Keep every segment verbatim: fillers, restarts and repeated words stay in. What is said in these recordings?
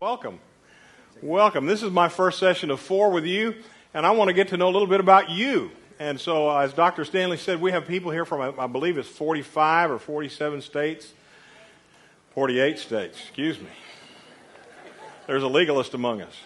Welcome. Welcome. This is my first session of four with you, and I want to get to know a little bit about you. And so, uh, as Doctor Stanley said, we have people here from, I, I believe it's forty-five or forty-seven states. forty-eight states, excuse me. There's a legalist among us.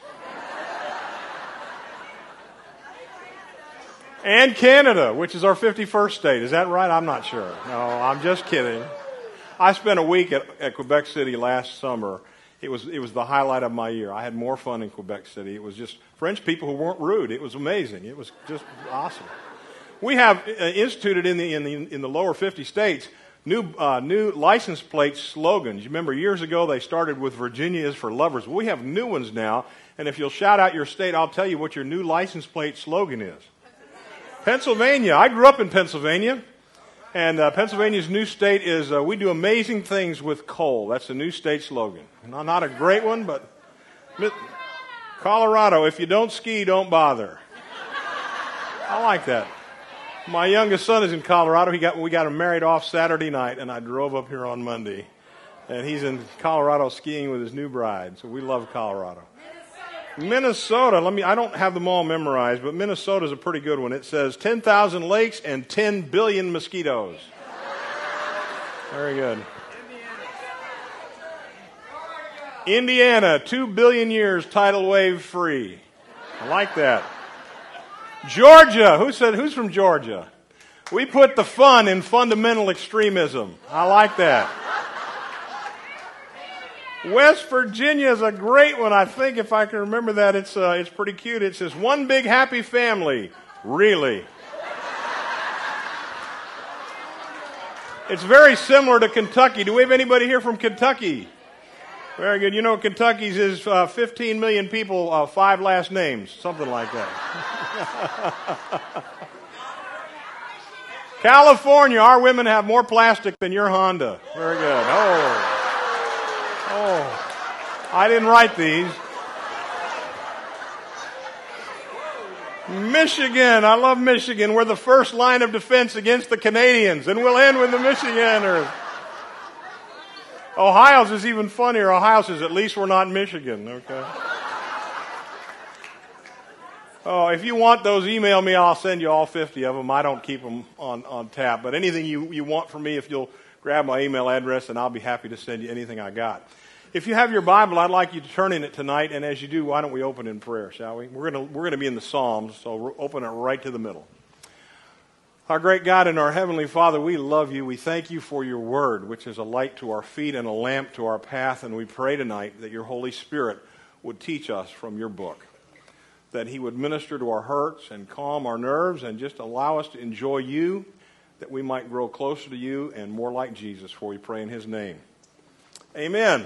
And Canada, which is our fifty-first state. Is that right? I'm not sure. No, I'm just kidding. I spent a week at, at Quebec City last summer. It was it was the highlight of my year. I had more fun in Quebec City. It was just French people who weren't rude. It was amazing. It was just awesome. We have uh, instituted in the in the in the lower fifty states new uh, new license plate slogans. You remember years ago they started with "Virginia is for lovers." Well, we have new ones now, and if you'll shout out your state, I'll tell you what your new license plate slogan is. Pennsylvania. I grew up in Pennsylvania. And uh, Pennsylvania's new state is, uh, we do amazing things with coal. That's the new state slogan. Not, not a great one, but Colorado, if you don't ski, don't bother. I like that. My youngest son is in Colorado. He got we got him married off Saturday night, and I drove up here on Monday. And he's in Colorado skiing with his new bride. So we love Colorado. Minnesota, let me, I don't have them all memorized, but Minnesota's a pretty good one. It says ten thousand lakes and ten billion mosquitoes. Very good. Indiana, two billion years tidal wave free. I like that. Georgia, who said, who's from Georgia? We put the fun in fundamental extremism. I like that. West Virginia is a great one. I think if I can remember that, it's uh, it's pretty cute. It says, one big happy family. Really? It's very similar to Kentucky. Do we have anybody here from Kentucky? Very good. You know, Kentucky's is uh, fifteen million people, uh, five last names. Something like that. California, our women have more plastic than your Honda. Very good. Oh. Oh, I didn't write these. Michigan, I love Michigan. We're the first line of defense against the Canadians, and we'll end with the Michiganders. Ohio's is even funnier. Ohio says, at least we're not Michigan, okay? Oh, if you want those, email me. I'll send you all fifty of them. I don't keep them on, on tap, but anything you, you want from me, if you'll grab my email address, and I'll be happy to send you anything I got. If you have your Bible, I'd like you to turn in it tonight, and as you do, why don't we open in prayer, shall we? We're going to we're going to be in the Psalms, so we'll open it right to the middle. Our great God and our Heavenly Father, we love you. We thank you for your word, which is a light to our feet and a lamp to our path, and we pray tonight that your Holy Spirit would teach us from your book, that he would minister to our hurts and calm our nerves and just allow us to enjoy you, that we might grow closer to you and more like Jesus, for we pray in his name. Amen.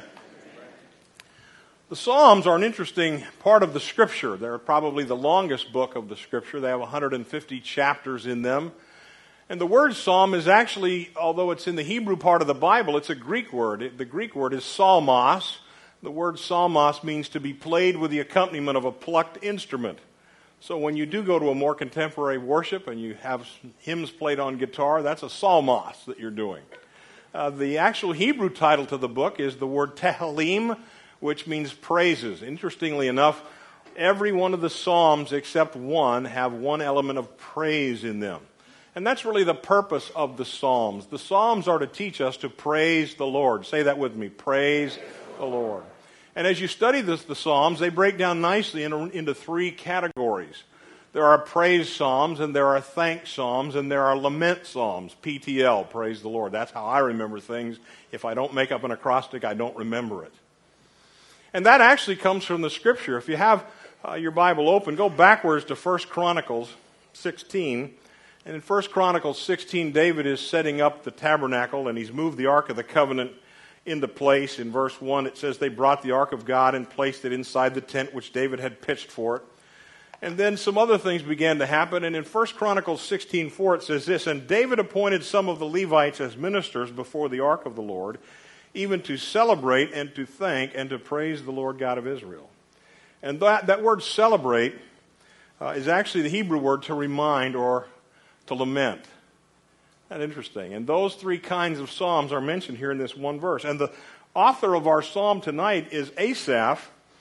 The Psalms are an interesting part of the Scripture. They're probably the longest book of the Scripture. They have one hundred fifty chapters in them. And the word psalm is actually, although it's in the Hebrew part of the Bible, it's a Greek word. It, the Greek word is psalmos. The word psalmos means to be played with the accompaniment of a plucked instrument. So when you do go to a more contemporary worship and you have hymns played on guitar, that's a psalmos that you're doing. Uh, the actual Hebrew title to the book is the word Tehillim, which means praises. Interestingly enough, every one of the Psalms except one have one element of praise in them. And that's really the purpose of the Psalms. The Psalms are to teach us to praise the Lord. Say that with me. Praise the Lord. And as you study this, the Psalms, they break down nicely into, into three categories. There are praise psalms, and there are thank psalms, and there are lament psalms. P T L, praise the Lord. That's how I remember things. If I don't make up an acrostic, I don't remember it. And that actually comes from the Scripture. If you have uh, your Bible open, go backwards to First Chronicles sixteen. And in First Chronicles sixteen, David is setting up the tabernacle, and he's moved the Ark of the Covenant into place. In verse one, it says they brought the Ark of God and placed it inside the tent which David had pitched for it. And then some other things began to happen. And in First Chronicles sixteen four, it says this, and David appointed some of the Levites as ministers before the Ark of the Lord, even to celebrate and to thank and to praise the Lord God of Israel. And that, that word celebrate uh, is actually the Hebrew word to remind or to lament. That's interesting. And those three kinds of psalms are mentioned here in this one verse. And the author of our psalm tonight is Asaph.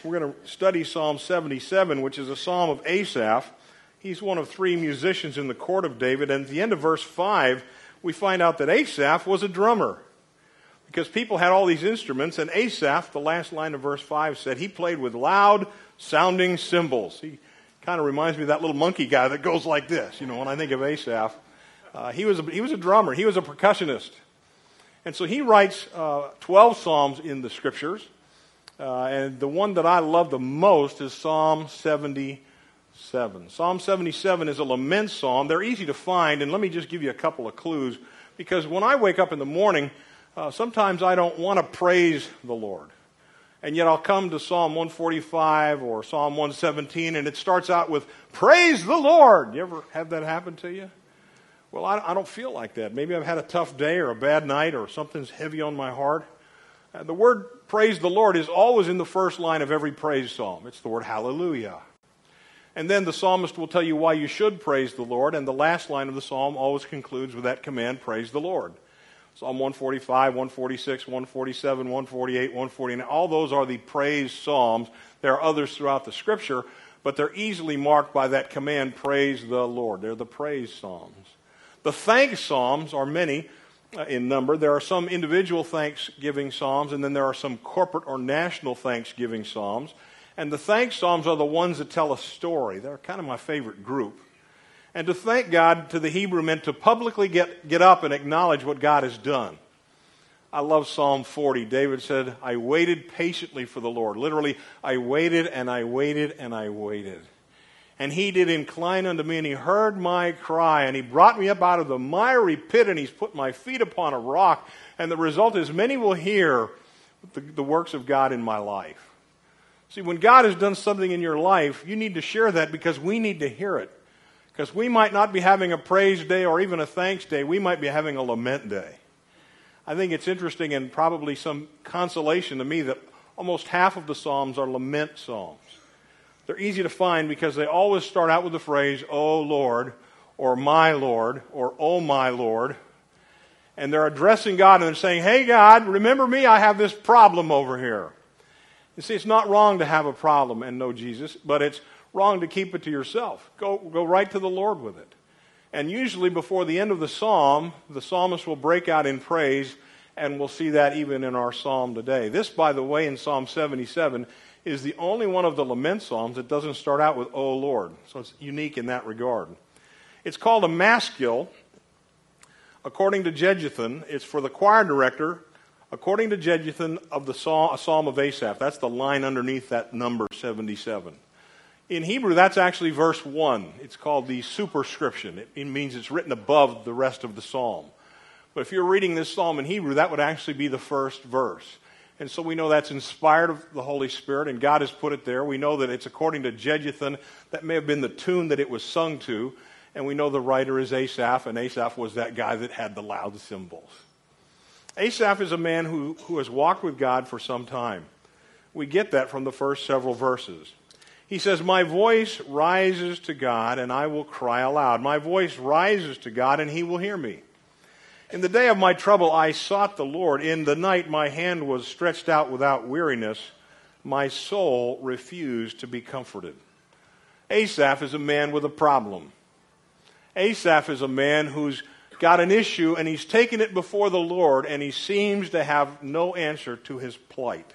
We're going to study Psalm seventy-seven, which is a psalm of Asaph. He's one of three musicians in the court of David. And at the end of verse five, we find out that Asaph was a drummer. Because people had all these instruments, and Asaph, the last line of verse five, said he played with loud sounding cymbals. He kind of reminds me of that little monkey guy that goes like this, you know, when I think of Asaph. Uh, he was a, he was a drummer. He was a percussionist. And so he writes uh, twelve psalms in the scriptures. Uh, and the one that I love the most is Psalm seventy-seven. Psalm seventy-seven is a lament psalm. They're easy to find, and let me just give you a couple of clues. Because when I wake up in the morning, uh, sometimes I don't want to praise the Lord. And yet I'll come to Psalm one forty-five or Psalm one seventeen, and it starts out with, "Praise the Lord." You ever have that happen to you? Well, I, I don't feel like that. Maybe I've had a tough day or a bad night or something's heavy on my heart. Uh, the word praise the Lord is always in the first line of every praise psalm. It's the word hallelujah. And then the psalmist will tell you why you should praise the Lord, and the last line of the psalm always concludes with that command, praise the Lord. Psalm one forty-five, one forty-six, one forty-seven, one forty-eight, one forty-nine, all those are the praise psalms. There are others throughout the scripture, but they're easily marked by that command, praise the Lord. They're the praise psalms. The thanks psalms are many uh, in number. There are some individual thanksgiving psalms, and then there are some corporate or national thanksgiving psalms. And the thanks psalms are the ones that tell a story. They're kind of my favorite group. And to thank God to the Hebrew meant to publicly get, get up and acknowledge what God has done. I love Psalm forty. David said, "I waited patiently for the Lord." Literally, I waited and I waited and I waited. And he did incline unto me, and he heard my cry, and he brought me up out of the miry pit, and he's put my feet upon a rock. And the result is many will hear the, the works of God in my life. See, when God has done something in your life, you need to share that because we need to hear it. Because we might not be having a praise day or even a thanks day. We might be having a lament day. I think it's interesting and probably some consolation to me that almost half of the Psalms are lament psalms. They're easy to find because they always start out with the phrase, "Oh Lord," or "My Lord," or "Oh my Lord." And they're addressing God and they're saying, "Hey God, remember me, I have this problem over here." You see, it's not wrong to have a problem and know Jesus, but it's wrong to keep it to yourself. Go, go right to the Lord with it. And usually before the end of the psalm, the psalmist will break out in praise, and we'll see that even in our psalm today. This, by the way, in Psalm seventy-seven, is the only one of the lament psalms that doesn't start out with "Oh Lord." So it's unique in that regard. It's called a maskil. According to Jeduthun, it's for the choir director, according to Jeduthun, of the psalm, a psalm of Asaph. That's the line underneath that number seventy-seven. In Hebrew, that's actually verse one. It's called the superscription. It, it means it's written above the rest of the psalm. But if you're reading this psalm in Hebrew, that would actually be the first verse. And so we know that's inspired of the Holy Spirit, and God has put it there. We know that it's according to Jeduthun. That may have been the tune that it was sung to. And we know the writer is Asaph, and Asaph was that guy that had the loud cymbals. Asaph is a man who, who has walked with God for some time. We get that from the first several verses. He says, "My voice rises to God, and I will cry aloud. My voice rises to God, and he will hear me. In the day of my trouble I sought the Lord. In the night my hand was stretched out without weariness. My soul refused to be comforted." Asaph is a man with a problem. Asaph is a man who's got an issue, and he's taken it before the Lord, and he seems to have no answer to his plight.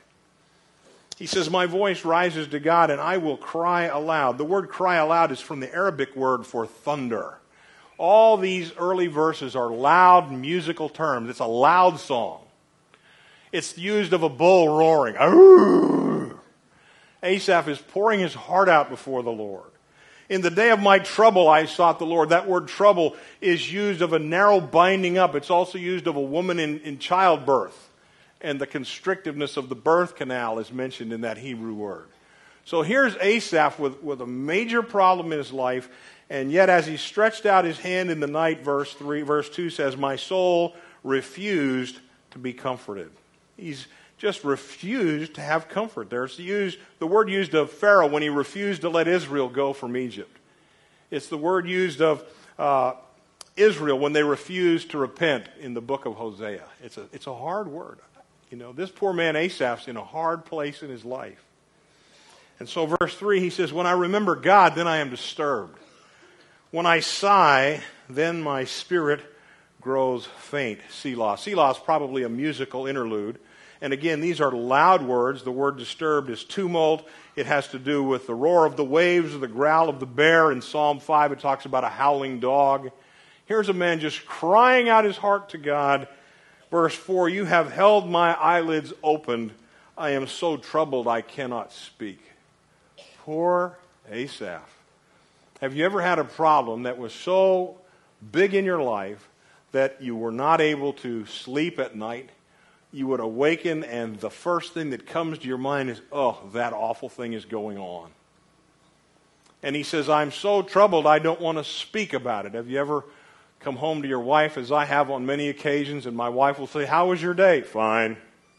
He says, "My voice rises to God, and I will cry aloud." The word "cry aloud" is from the Arabic word for thunder. All these early verses are loud musical terms. It's a loud song. It's used of a bull roaring. Arrgh! Asaph is pouring his heart out before the Lord. "In the day of my trouble I sought the Lord." That word "trouble" is used of a narrow binding up. It's also used of a woman in, in childbirth. And the constrictiveness of the birth canal is mentioned in that Hebrew word. So here's Asaph with, with a major problem in his life, and yet as he stretched out his hand in the night, verse three, verse two says, "My soul refused to be comforted." He's just refused to have comfort. There's used, the word used of Pharaoh when he refused to let Israel go from Egypt. It's the word used of uh, Israel when they refused to repent in the book of Hosea. It's a, it's a hard word. You know, this poor man Asaph's in a hard place in his life. And so verse three, he says, when I remember God, then I am disturbed. When I sigh, then my spirit grows faint. Selah. Selah is probably a musical interlude. And again, these are loud words. The word disturbed is tumult. It has to do with the roar of the waves or the growl of the bear. In Psalm five, it talks about a howling dog. Here's a man just crying out his heart to God. Verse four, you have held my eyelids opened. I am so troubled I cannot speak. Poor Asaph. Have you ever had a problem that was so big in your life that you were not able to sleep at night? You would awaken and the first thing that comes to your mind is, oh, that awful thing is going on. And he says, I'm so troubled I don't want to speak about it. Have you ever come home to your wife, as I have on many occasions, and my wife will say, how was your day? Fine.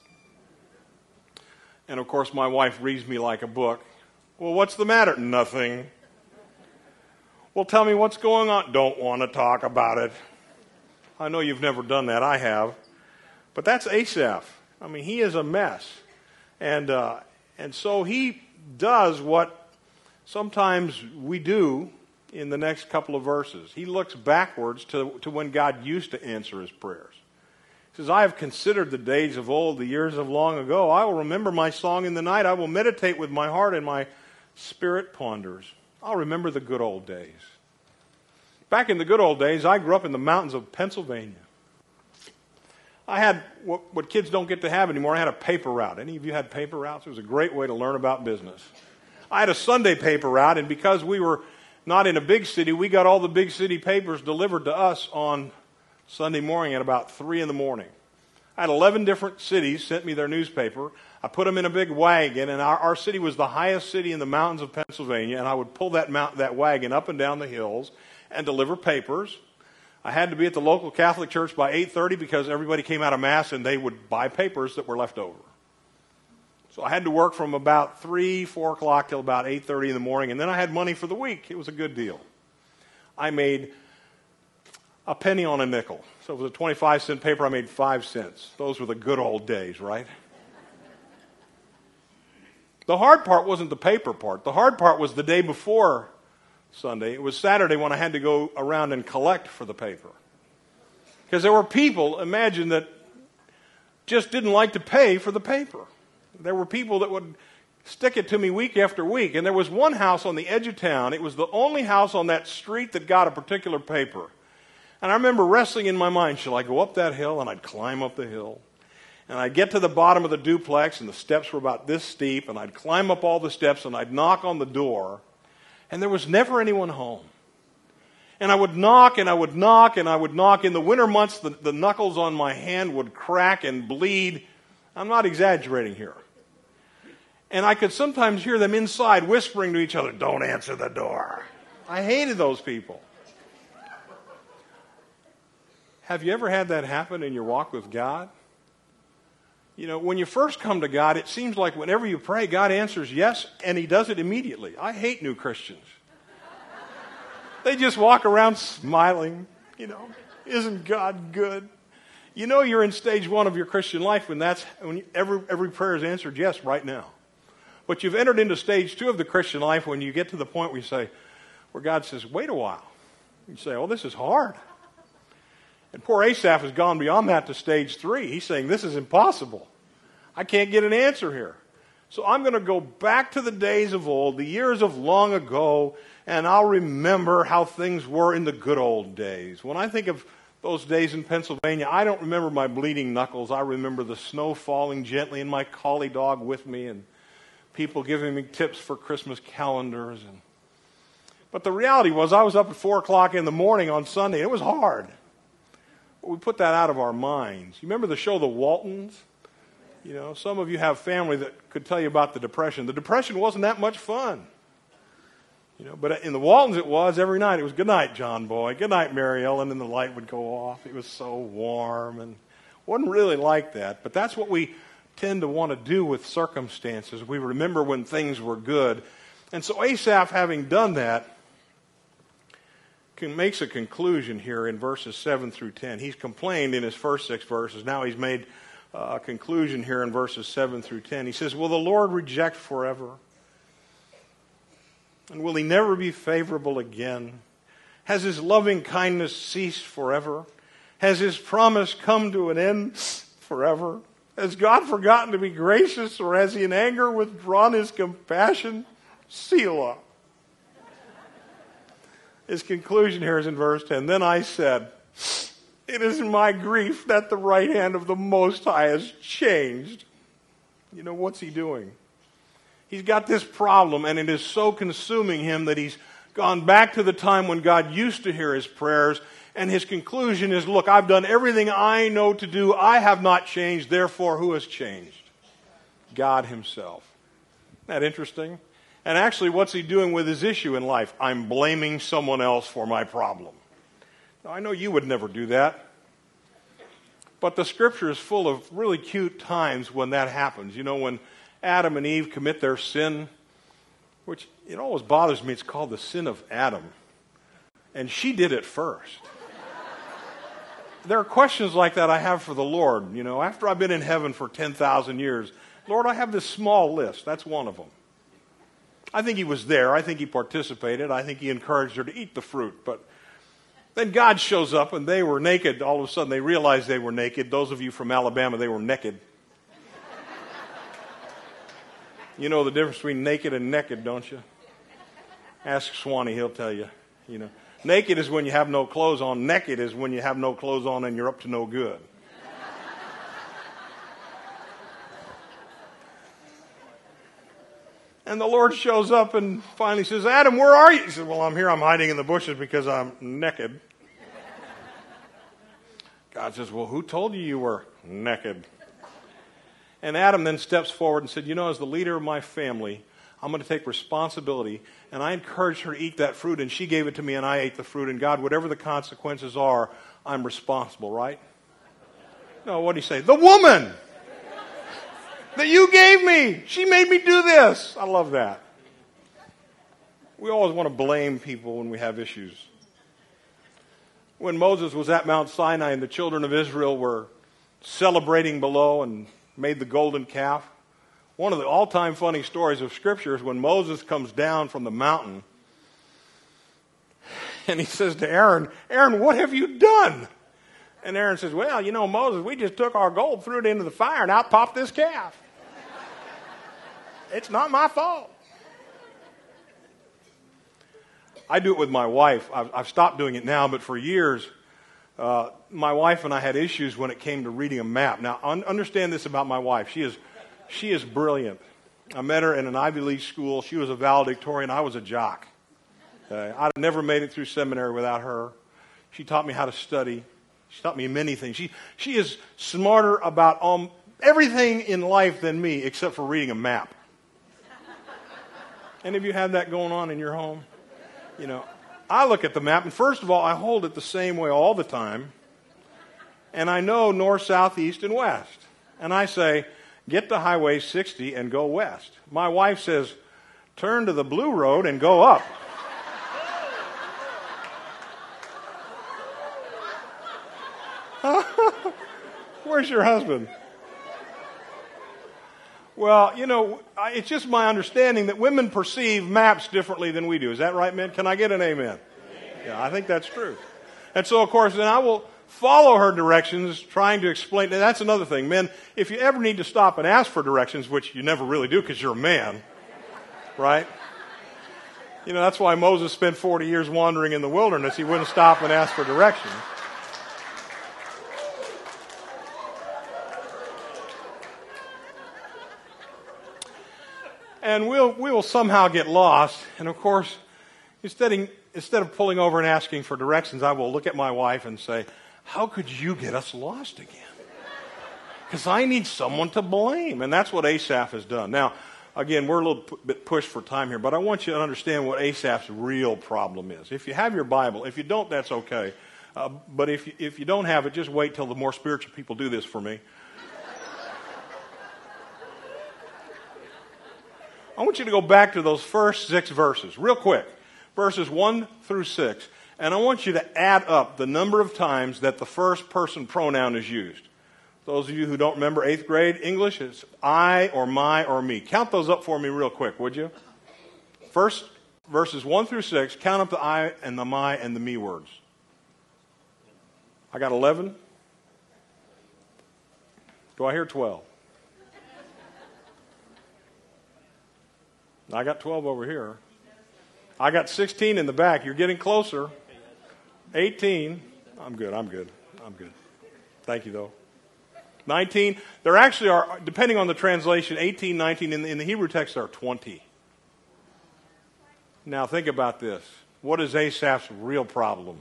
And of course my wife reads me like a book. Well, what's the matter? Nothing. Well, tell me what's going on. Don't want to talk about it. I know you've never done that. I have. But that's Asaph. I mean, he is a mess. And uh, and so he does what sometimes we do in the next couple of verses. He looks backwards to, to when God used to answer his prayers. He says, I have considered the days of old, the years of long ago. I will remember my song in the night. I will meditate with my heart, and my spirit ponders. I'll remember the good old days. Back in the good old days, I grew up in the mountains of Pennsylvania. I had what, what kids don't get to have anymore. I had a paper route. Any of you had paper routes? It was a great way to learn about business. I had a Sunday paper route, and because we were not in a big city, we got all the big city papers delivered to us on Sunday morning at about three in the morning. I had eleven different cities sent me their newspaper. I put them in a big wagon, and our, our city was the highest city in the mountains of Pennsylvania, and I would pull that mount, that wagon up and down the hills and deliver papers. I had to be at the local Catholic church by eight thirty because everybody came out of Mass and they would buy papers that were left over. So I had to work from about three, four o'clock till about eight thirty in the morning, and then I had money for the week. It was a good deal. I made a penny on a nickel. So if it was a twenty-five cent paper, I made five cents. Those were the good old days, right? The hard part wasn't the paper part. The hard part was the day before Sunday. It was Saturday when I had to go around and collect for the paper. Because there were people, imagine, that just didn't like to pay for the paper. There were people that would stick it to me week after week. And there was one house on the edge of town. It was the only house on that street that got a particular paper. And I remember wrestling in my mind, shall I go up that hill? And I'd climb up the hill. And I'd get to the bottom of the duplex, and the steps were about this steep, and I'd climb up all the steps, and I'd knock on the door, and there was never anyone home. And I would knock, and I would knock, and I would knock. In the winter months, the, the knuckles on my hand would crack and bleed. I'm not exaggerating here. And I could sometimes hear them inside whispering to each other, don't answer the door. I hated those people. Have you ever had that happen in your walk with God? You know, when you first come to God, it seems like whenever you pray, God answers yes, and he does it immediately. I hate new Christians. They just walk around smiling, you know, isn't God good? You know you're in stage one of your Christian life when that's when you, every every prayer is answered yes right now. But you've entered into stage two of the Christian life when you get to the point where you say, where God says, wait a while. You say, oh, this is hard. And poor Asaph has gone beyond that to stage three. He's saying, this is impossible. I can't get an answer here. So I'm going to go back to the days of old, the years of long ago, and I'll remember how things were in the good old days. When I think of those days in Pennsylvania, I don't remember my bleeding knuckles. I remember the snow falling gently and my collie dog with me and people giving me tips for Christmas calendars. And, but the reality was I was up at four o'clock in the morning on Sunday, and it was hard. But we put that out of our minds. You remember the show The Waltons? You know, some of you have family that could tell you about the Depression. The Depression wasn't that much fun. You know, but in the Waltons it was every night. It was good night, John Boy. Good night, Mary Ellen, and the light would go off. It was so warm and wasn't really like that. But that's what we tend to want to do with circumstances. We remember when things were good. And so Asaph, having done that, can, makes a conclusion here in verses seven through ten. He's complained in his first six verses. Now he's made a conclusion here in verses seven through ten. He says, will the Lord reject forever? And will he never be favorable again? Has his loving kindness ceased forever? Has his promise come to an end forever? Has God forgotten to be gracious, or has he in anger withdrawn his compassion? Selah. His conclusion here is in verse ten. Then I said, it is my grief that the right hand of the Most High has changed. You know, what's he doing? He's got this problem, and it is so consuming him that he's gone back to the time when God used to hear his prayers, and his conclusion is, look, I've done everything I know to do. I have not changed. Therefore, who has changed? God himself. Isn't that interesting? And actually, what's he doing with his issue in life? I'm blaming someone else for my problem. Now, I know you would never do that. But the Scripture is full of really cute times when that happens. You know, when Adam and Eve commit their sin, which it always bothers me, it's called the sin of Adam. And she did it first. There are questions like that I have for the Lord. You know, after I've been in heaven for ten thousand years, Lord, I have this small list. That's one of them. I think he was there. I think he participated. I think he encouraged her to eat the fruit. But then God shows up and they were naked. All of a sudden they realized they were naked. Those of you from Alabama, they were naked. You know the difference between naked and naked, don't you? Ask Swanee, he'll tell you. You know, naked is when you have no clothes on. Naked is when you have no clothes on and you're up to no good. And the Lord shows up and finally says, Adam, where are you? He says, well, I'm here. I'm hiding in the bushes because I'm naked. God says, well, who told you you were naked? And Adam then steps forward and said, you know, as the leader of my family, I'm going to take responsibility. And I encouraged her to eat that fruit, and she gave it to me, and I ate the fruit. And God, whatever the consequences are, I'm responsible, right? No, what do you say? The woman that you gave me, she made me do this. I love that. We always want to blame people when we have issues. When Moses was at Mount Sinai and the children of Israel were celebrating below and made the golden calf, one of the all-time funny stories of Scripture is when Moses comes down from the mountain and he says to Aaron, Aaron, what have you done? And Aaron says, well, you know, Moses, we just took our gold, threw it into the fire, and out popped this calf. It's not my fault. I do it with my wife. I've, I've stopped doing it now, but for years, uh, my wife and I had issues when it came to reading a map. Now, un- understand this about my wife. She is She is brilliant. I met her in an Ivy League school. She was a valedictorian. I was a jock. Okay? I'd never made it through seminary without her. She taught me how to study. She taught me many things. She she is smarter about um, everything in life than me except for reading a map. Any of you have that going on in your home? You know, I look at the map, and first of all, I hold it the same way all the time. And I know north, south, east, and west. And I say, get to Highway sixty and go west. My wife says, turn to the blue road and go up. Where's your husband? Well, you know, it's just my understanding that women perceive maps differently than we do. Is that right, men? Can I get an amen? Amen. Yeah, I think that's true. And so, of course, then I will follow her directions, trying to explain. And that's another thing. Men, if you ever need to stop and ask for directions, which you never really do because you're a man, right? You know, that's why Moses spent forty years wandering in the wilderness. He wouldn't stop and ask for directions. And we'll, we will somehow get lost. And of course, instead of, instead of pulling over and asking for directions, I will look at my wife and say, how could you get us lost again? Because I need someone to blame. And that's what Asaph has done. Now, again, we're a little p- bit pushed for time here, but I want you to understand what Asaph's real problem is. If you have your Bible, if you don't, that's okay. Uh, but if you, if you don't have it, just wait till the more spiritual people do this for me. I want you to go back to those first six verses, real quick. Verses one through six. And I want you to add up the number of times that the first person pronoun is used. Those of you who don't remember eighth grade English, it's I or my or me. Count those up for me real quick, would you? First verses one through six, count up the I and the my and the me words. I got eleven. Do I hear twelve? I got twelve over here. I got sixteen in the back. You're getting closer. eighteen. I'm good. I'm good. I'm good. Thank you, though. nineteen. There actually are, depending on the translation, eighteen, nineteen. In the, in the Hebrew text, there are twenty. Now, think about this. What is Asaph's real problem?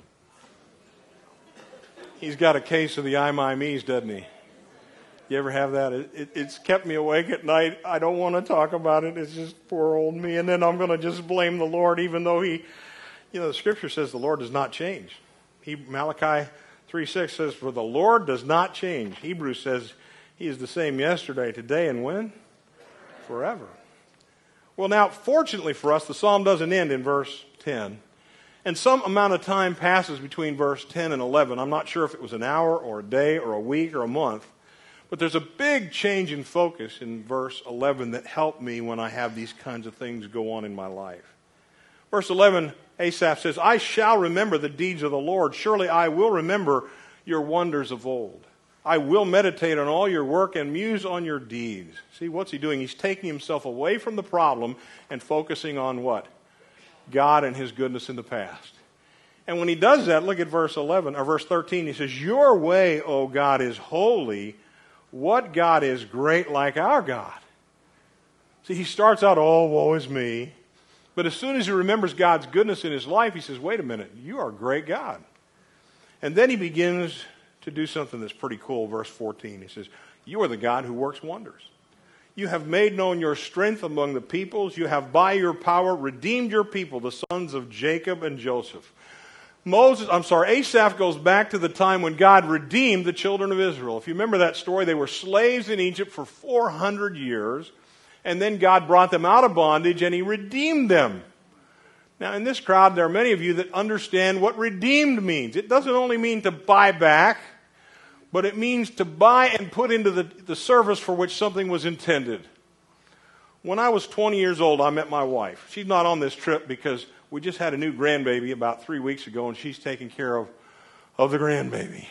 He's got a case of the I, my, me's, doesn't he? You ever have that? It, it, it's kept me awake at night. I don't want to talk about it. It's just poor old me. And then I'm going to just blame the Lord, even though he, you know, the Scripture says the Lord does not change. He, Malachi three six says, for the Lord does not change. Hebrews says he is the same yesterday, today, and when? Forever. Well, now, fortunately for us, the psalm doesn't end in verse ten. And some amount of time passes between verse ten and eleven. I'm not sure if it was an hour or a day or a week or a month. But there's a big change in focus in verse eleven that helped me when I have these kinds of things go on in my life. Verse eleven, Asaph says, I shall remember the deeds of the Lord. Surely I will remember your wonders of old. I will meditate on all your work and muse on your deeds. See, what's he doing? He's taking himself away from the problem and focusing on what? God and his goodness in the past. And when he does that, look at verse eleven, or verse thirteen. He says, your way, O God, is holy. What God is great like our God? See, he starts out, oh, woe is me. But as soon as he remembers God's goodness in his life, he says, wait a minute, you are a great God. And then he begins to do something that's pretty cool, verse fourteen. He says, you are the God who works wonders. You have made known your strength among the peoples. You have by your power redeemed your people, the sons of Jacob and Joseph. Moses, I'm sorry, Asaph goes back to the time when God redeemed the children of Israel. If you remember that story, they were slaves in Egypt for four hundred years, and then God brought them out of bondage and he redeemed them. Now, in this crowd, there are many of you that understand what redeemed means. It doesn't only mean to buy back, but it means to buy and put into the, the service for which something was intended. When I was twenty years old, I met my wife. She's not on this trip because we just had a new grandbaby about three weeks ago, and she's taking care of, of the grandbaby.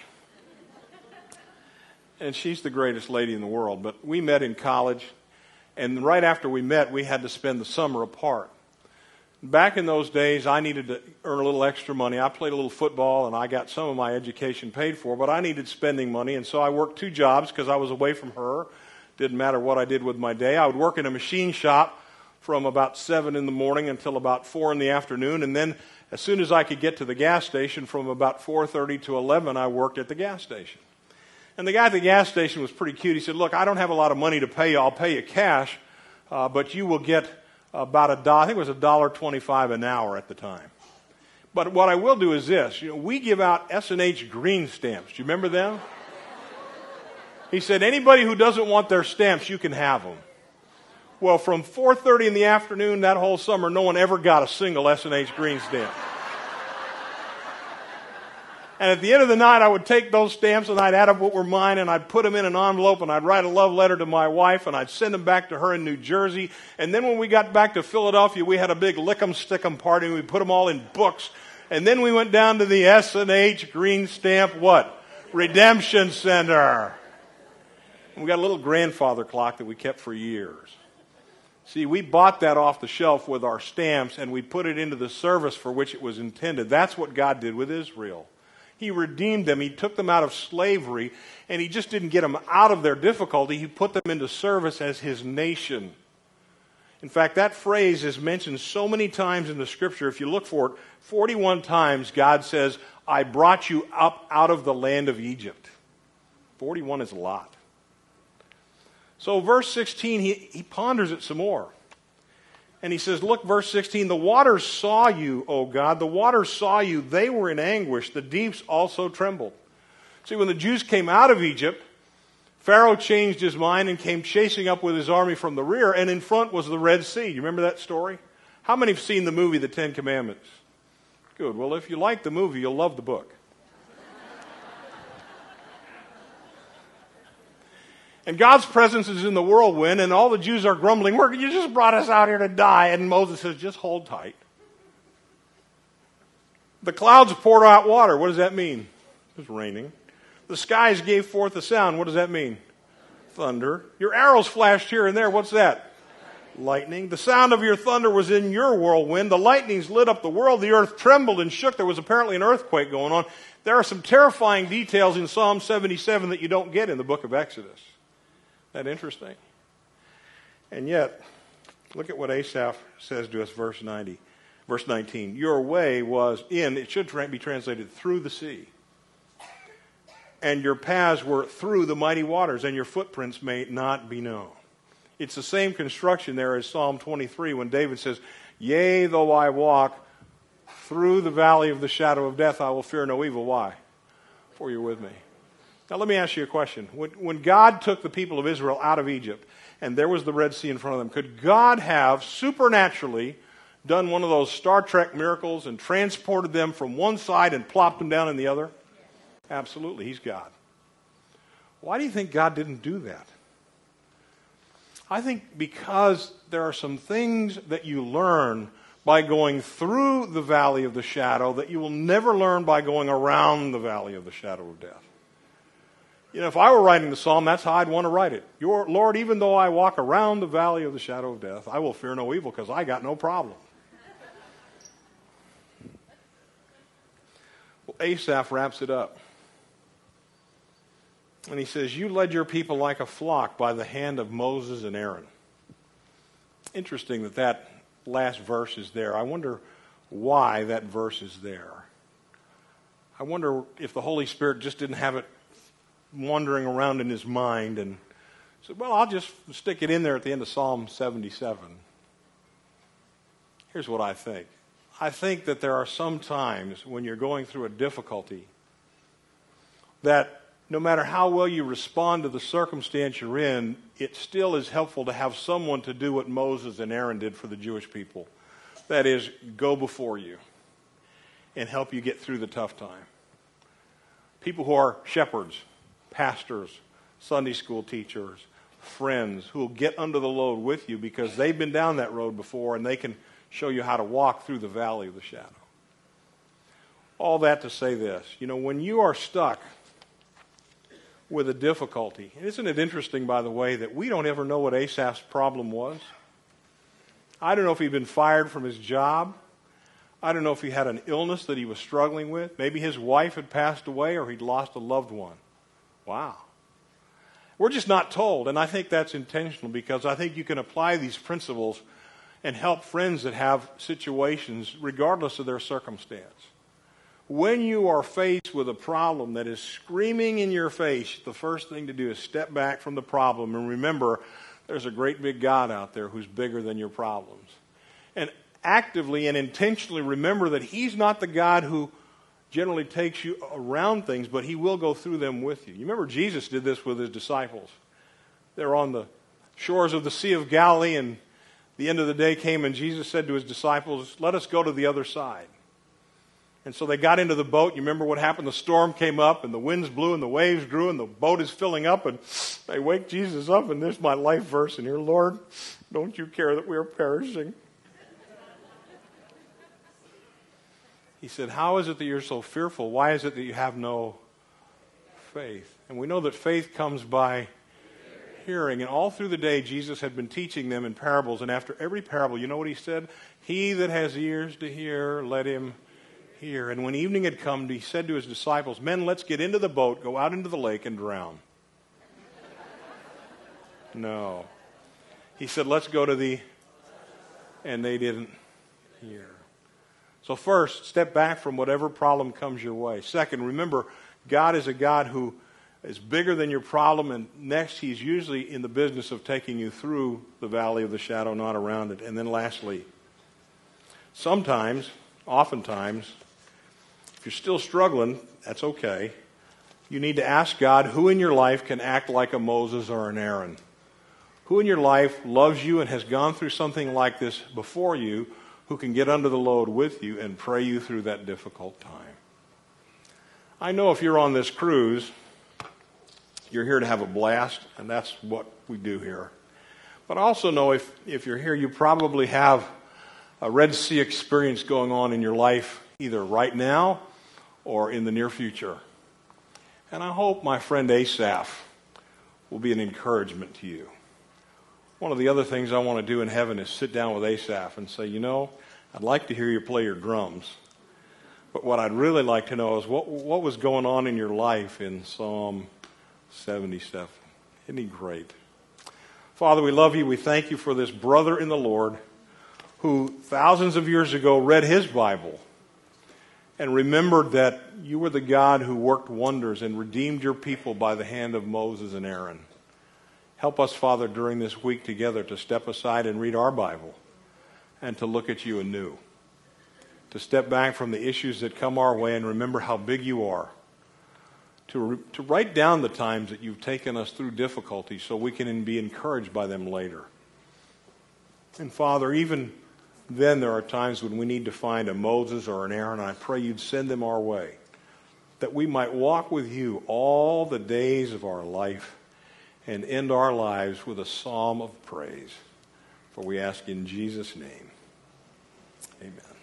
And she's the greatest lady in the world. But we met in college, and right after we met, we had to spend the summer apart. Back in those days, I needed to earn a little extra money. I played a little football, and I got some of my education paid for, but I needed spending money, and so I worked two jobs because I was away from her. Didn't matter what I did with my day. I would work in a machine shop from about seven in the morning until about four in the afternoon, and then as soon as I could get to the gas station, from about four thirty to eleven, I worked at the gas station. And the guy at the gas station was pretty cute. He said, look, I don't have a lot of money to pay you. I'll pay you cash, uh, but you will get about a dollar, I think it was a dollar twenty-five an hour at the time. But what I will do is this. You know, we give out S and H green stamps. Do you remember them? He said, anybody who doesn't want their stamps, you can have them. Well, from four thirty in the afternoon that whole summer, no one ever got a single S and H green stamp. And at the end of the night, I would take those stamps and I'd add up what were mine, and I'd put them in an envelope, and I'd write a love letter to my wife, and I'd send them back to her in New Jersey. And then when we got back to Philadelphia, we had a big lick-em stick-em party, and we put them all in books. And then we went down to the S and H green stamp, what? Redemption Center. And we got a little grandfather clock that we kept for years. See, we bought that off the shelf with our stamps, and we put it into the service for which it was intended. That's what God did with Israel. He redeemed them. He took them out of slavery, and he just didn't get them out of their difficulty. He put them into service as his nation. In fact, that phrase is mentioned so many times in the Scripture. If you look for it, forty-one times God says, I brought you up out of the land of Egypt. forty-one is a lot. So verse sixteen, he, he ponders it some more. And he says, look, verse sixteen, the waters saw you, O God. The waters saw you. They were in anguish. The deeps also trembled. See, when the Jews came out of Egypt, Pharaoh changed his mind and came chasing up with his army from the rear, and in front was the Red Sea. You remember that story? How many have seen the movie, The Ten Commandments? Good. Well, if you like the movie, you'll love the book. And God's presence is in the whirlwind, and all the Jews are grumbling, "Where you just brought us out here to die." And Moses says, just hold tight. The clouds poured out water. What does that mean? It was raining. The skies gave forth a sound. What does that mean? Thunder. Your arrows flashed here and there. What's that? Lightning. The sound of your thunder was in your whirlwind. The lightnings lit up the world. The earth trembled and shook. There was apparently an earthquake going on. There are some terrifying details in Psalm seventy-seven that you don't get in the book of Exodus. Isn't that interesting? And yet, look at what Asaph says to us, verse ninety, verse nineteen. Your way was in, it should be translated, through the sea. And your paths were through the mighty waters, and your footprints may not be known. It's the same construction there as Psalm twenty-three when David says, yea, though I walk through the valley of the shadow of death, I will fear no evil. Why? For you're with me. Now let me ask you a question. When, when God took the people of Israel out of Egypt, and there was the Red Sea in front of them, could God have supernaturally done one of those Star Trek miracles and transported them from one side and plopped them down in the other? Absolutely, He's God. Why do you think God didn't do that? I think because there are some things that you learn by going through the valley of the shadow that you will never learn by going around the valley of the shadow of death. You know, if I were writing the psalm, that's how I'd want to write it. Your Lord, even though I walk around the valley of the shadow of death, I will fear no evil because I got no problem. Well, Asaph wraps it up. And he says, you led your people like a flock by the hand of Moses and Aaron. Interesting that that last verse is there. I wonder why that verse is there. I wonder if the Holy Spirit just didn't have it wandering around in his mind and said, well, I'll just stick it in there at the end of Psalm seventy-seven. Here's what I think. I think that there are some times when you're going through a difficulty that no matter how well you respond to the circumstance you're in, it still is helpful to have someone to do what Moses and Aaron did for the Jewish people. That is, go before you and help you get through the tough time. People who are shepherds, pastors, Sunday school teachers, friends who will get under the load with you because they've been down that road before and they can show you how to walk through the valley of the shadow. All that to say this, you know, when you are stuck with a difficulty. Isn't it interesting, by the way, that we don't ever know what Asaph's problem was? I don't know if he'd been fired from his job. I don't know if he had an illness that he was struggling with. Maybe his wife had passed away or he'd lost a loved one. Wow. We're just not told, and I think that's intentional because I think you can apply these principles and help friends that have situations regardless of their circumstance. When you are faced with a problem that is screaming in your face, the first thing to do is step back from the problem and remember there's a great big God out there who's bigger than your problems. And actively and intentionally remember that He's not the God who generally takes you around things, but He will go through them with you. You remember Jesus did this with His disciples. They're on the shores of the Sea of Galilee, and the end of the day came, and Jesus said to His disciples, let us go to the other side. And so they got into the boat. You remember what happened? The storm came up, and the winds blew, and the waves grew, and the boat is filling up, and they wake Jesus up, and there's my life verse in here. Lord, don't you care that we are perishing? He said, how is it that you're so fearful? Why is it that you have no faith? And we know that faith comes by hearing. And all through the day, Jesus had been teaching them in parables. And after every parable, you know what He said? He that has ears to hear, let him hear. And when evening had come, He said to His disciples, men, let's get into the boat, go out into the lake, and drown. No. He said, let's go to the... And they didn't hear. So first, step back from whatever problem comes your way. Second, remember, God is a God who is bigger than your problem. And next, He's usually in the business of taking you through the valley of the shadow, not around it. And then lastly, sometimes, oftentimes, if you're still struggling, that's okay. You need to ask God who in your life can act like a Moses or an Aaron. Who in your life loves you and has gone through something like this before you, who can get under the load with you and pray you through that difficult time. I know if you're on this cruise, you're here to have a blast, and that's what we do here. But I also know if, if you're here, you probably have a Red Sea experience going on in your life either right now or in the near future. And I hope my friend Asaph will be an encouragement to you. One of the other things I want to do in heaven is sit down with Asaph and say, you know, I'd like to hear you play your drums. But what I'd really like to know is what, what was going on in your life in Psalm seventy-seven. Isn't he great? Father, we love you. We thank you for this brother in the Lord who thousands of years ago read his Bible and remembered that you were the God who worked wonders and redeemed your people by the hand of Moses and Aaron. Help us, Father, during this week together to step aside and read our Bible and to look at you anew, to step back from the issues that come our way and remember how big you are, to, re- to write down the times that you've taken us through difficulty so we can be encouraged by them later. And Father, even then there are times when we need to find a Moses or an Aaron, and I pray you'd send them our way, that we might walk with you all the days of our life and end our lives with a psalm of praise. For we ask in Jesus' name, amen.